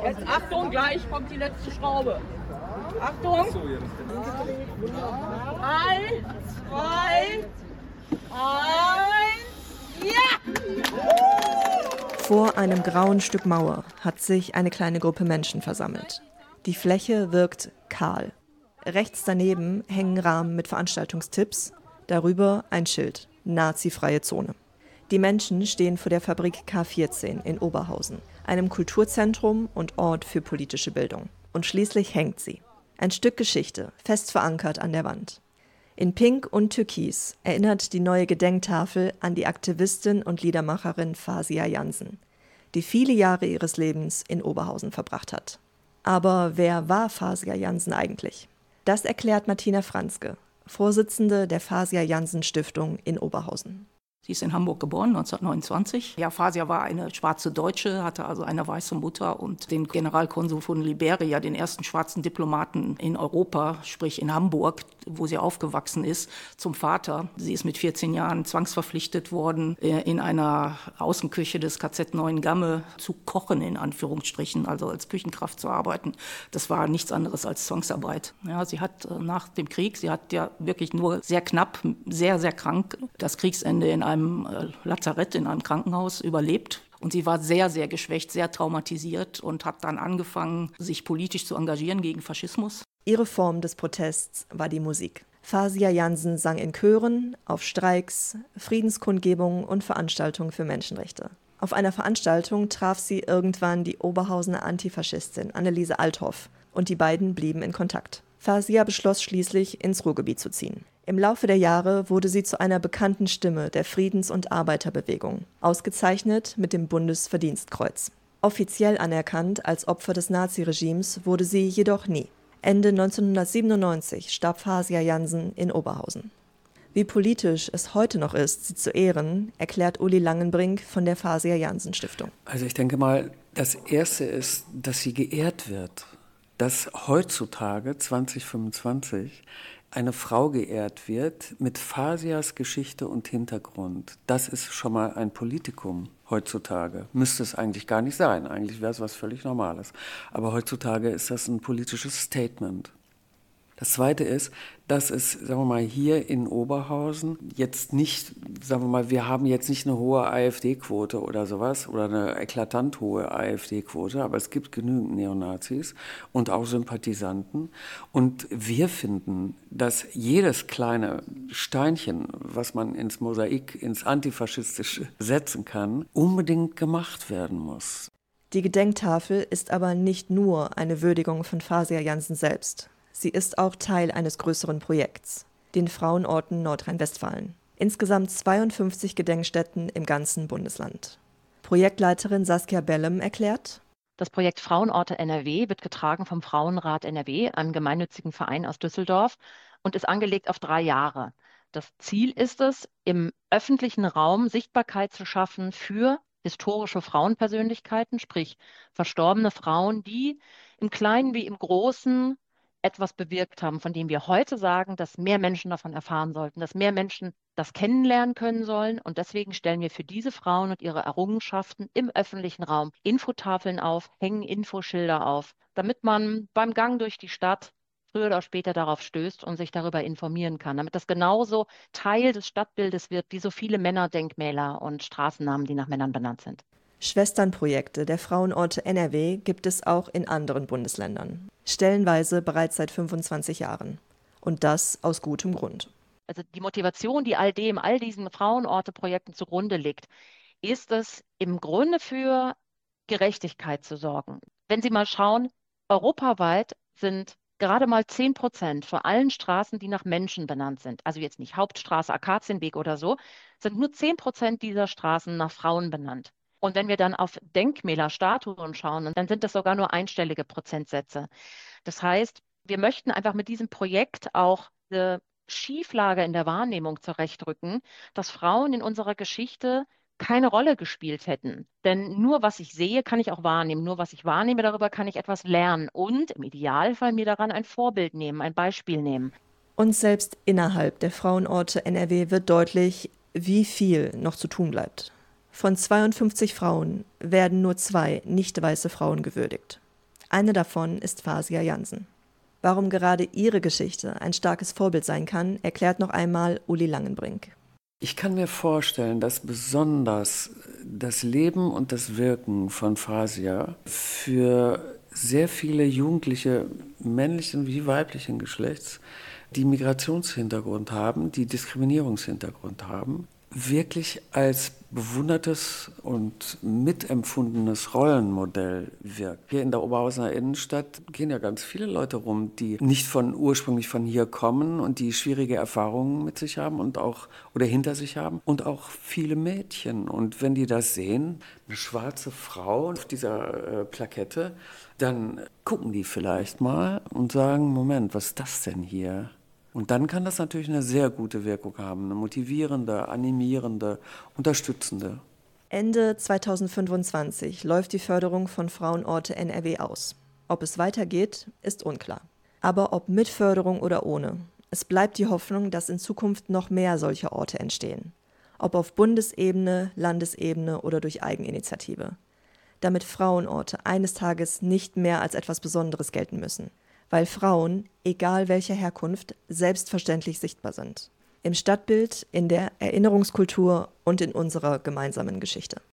Jetzt Achtung, gleich kommt die letzte Schraube. Achtung. 3, 2, 1, ja! Vor einem grauen Stück Mauer hat sich eine kleine Gruppe Menschen versammelt. Die Fläche wirkt kahl. Rechts daneben hängen Rahmen mit Veranstaltungstipps, darüber ein Schild, nazifreie Zone. Die Menschen stehen vor der Fabrik K14 in Oberhausen, einem Kulturzentrum und Ort für politische Bildung. Und schließlich hängt sie. Ein Stück Geschichte, fest verankert an der Wand. In Pink und Türkis erinnert die neue Gedenktafel an die Aktivistin und Liedermacherin Fawzia Jansen, die viele Jahre ihres Lebens in Oberhausen verbracht hat. Aber wer war Fawzia Jansen eigentlich? Das erklärt Martina Franzke, Vorsitzende der Fawzia Jansen Stiftung in Oberhausen. Sie ist in Hamburg geboren, 1929. Ja, Fawzia war eine schwarze Deutsche, hatte also eine weiße Mutter und den Generalkonsul von Liberia, den ersten schwarzen Diplomaten in Europa, sprich in Hamburg, wo sie aufgewachsen ist, zum Vater. Sie ist mit 14 Jahren zwangsverpflichtet worden, in einer Außenküche des KZ Neuengamme zu kochen, in Anführungsstrichen, also als Küchenkraft zu arbeiten. Das war nichts anderes als Zwangsarbeit. Ja, sie hat nach dem Krieg, sie hat ja wirklich nur sehr knapp, sehr, sehr krank, das Kriegsende in einem Lazarett, in einem Krankenhaus überlebt. Und sie war sehr, sehr geschwächt, sehr traumatisiert und hat dann angefangen, sich politisch zu engagieren gegen Faschismus. Ihre Form des Protests war die Musik. Fawzia Jansen sang in Chören, auf Streiks, Friedenskundgebungen und Veranstaltungen für Menschenrechte. Auf einer Veranstaltung traf sie irgendwann die Oberhausener Antifaschistin Anneliese Althoff und die beiden blieben in Kontakt. Fawzia beschloss schließlich, ins Ruhrgebiet zu ziehen. Im Laufe der Jahre wurde sie zu einer bekannten Stimme der Friedens- und Arbeiterbewegung, ausgezeichnet mit dem Bundesverdienstkreuz. Offiziell anerkannt als Opfer des Naziregimes wurde sie jedoch nie. Ende 1997 starb Fawzia Jansen in Oberhausen. Wie politisch es heute noch ist, sie zu ehren, erklärt Uli Langenbrink von der Fawzia Jansen Stiftung. Also ich denke mal, das Erste ist, dass sie geehrt wird. Dass heutzutage, 2025, eine Frau geehrt wird mit Fawzias Geschichte und Hintergrund. Das ist schon mal ein Politikum heutzutage. Müsste es eigentlich gar nicht sein. Eigentlich wäre es was völlig Normales. Aber heutzutage ist das ein politisches Statement. Das Zweite ist, dass es, sagen wir mal, hier in Oberhausen jetzt nicht, sagen wir mal, wir haben jetzt nicht eine hohe AfD-Quote oder sowas oder eine eklatant hohe AfD-Quote, aber es gibt genügend Neonazis und auch Sympathisanten. Und wir finden, dass jedes kleine Steinchen, was man ins Mosaik, ins Antifaschistische setzen kann, unbedingt gemacht werden muss. Die Gedenktafel ist aber nicht nur eine Würdigung von Fawzia Jansen selbst. Sie ist auch Teil eines größeren Projekts, den Frauenorten Nordrhein-Westfalen. Insgesamt 52 Gedenkstätten im ganzen Bundesland. Projektleiterin Saskia Bellem erklärt: Das Projekt Frauenorte NRW wird getragen vom Frauenrat NRW, einem gemeinnützigen Verein aus Düsseldorf, und ist angelegt auf 3 Jahre. Das Ziel ist es, im öffentlichen Raum Sichtbarkeit zu schaffen für historische Frauenpersönlichkeiten, sprich verstorbene Frauen, die im Kleinen wie im Großen etwas bewirkt haben, von dem wir heute sagen, dass mehr Menschen davon erfahren sollten, dass mehr Menschen das kennenlernen können sollen. Und deswegen stellen wir für diese Frauen und ihre Errungenschaften im öffentlichen Raum Infotafeln auf, hängen Infoschilder auf, damit man beim Gang durch die Stadt früher oder später darauf stößt und sich darüber informieren kann, damit das genauso Teil des Stadtbildes wird, wie so viele Männerdenkmäler und Straßennamen, die nach Männern benannt sind. Schwesternprojekte der Frauenorte NRW gibt es auch in anderen Bundesländern. Stellenweise bereits seit 25 Jahren. Und das aus gutem Grund. Also die Motivation, die all diesen Frauenorte-Projekten zugrunde liegt, ist es im Grunde für Gerechtigkeit zu sorgen. Wenn Sie mal schauen, europaweit sind gerade mal 10% von allen Straßen, die nach Menschen benannt sind, also jetzt nicht Hauptstraße, Akazienweg oder so, sind nur 10% dieser Straßen nach Frauen benannt. Und wenn wir dann auf Denkmäler, Statuen schauen, dann sind das sogar nur einstellige Prozentsätze. Das heißt, wir möchten einfach mit diesem Projekt auch eine Schieflage in der Wahrnehmung zurechtrücken, dass Frauen in unserer Geschichte keine Rolle gespielt hätten. Denn nur was ich sehe, kann ich auch wahrnehmen. Nur was ich wahrnehme, darüber kann ich etwas lernen und im Idealfall mir daran ein Vorbild nehmen, ein Beispiel nehmen. Und selbst innerhalb der Frauenorte NRW wird deutlich, wie viel noch zu tun bleibt. Von 52 Frauen werden nur 2 nicht weiße Frauen gewürdigt. Eine davon ist Fasia Jansen. Warum gerade ihre Geschichte ein starkes Vorbild sein kann, erklärt noch einmal Uli Langenbrink. Ich kann mir vorstellen, dass besonders das Leben und das Wirken von Fasia für sehr viele Jugendliche, männlichen wie weiblichen Geschlechts, die Migrationshintergrund haben, die Diskriminierungshintergrund haben, wirklich als bewundertes und mitempfundenes Rollenmodell wirkt. Hier in der Oberhausener Innenstadt gehen ja ganz viele Leute rum, die nicht ursprünglich von hier kommen und die schwierige Erfahrungen mit sich haben und auch oder hinter sich haben und auch viele Mädchen. Und wenn die das sehen, eine schwarze Frau auf dieser Plakette, dann gucken die vielleicht mal und sagen, Moment, was ist das denn hier? Und dann kann das natürlich eine sehr gute Wirkung haben, eine motivierende, animierende, unterstützende. Ende 2025 läuft die Förderung von Frauenorte NRW aus. Ob es weitergeht, ist unklar. Aber ob mit Förderung oder ohne, es bleibt die Hoffnung, dass in Zukunft noch mehr solche Orte entstehen. Ob auf Bundesebene, Landesebene oder durch Eigeninitiative. Damit Frauenorte eines Tages nicht mehr als etwas Besonderes gelten müssen. Weil Frauen, egal welcher Herkunft, selbstverständlich sichtbar sind. Im Stadtbild, in der Erinnerungskultur und in unserer gemeinsamen Geschichte.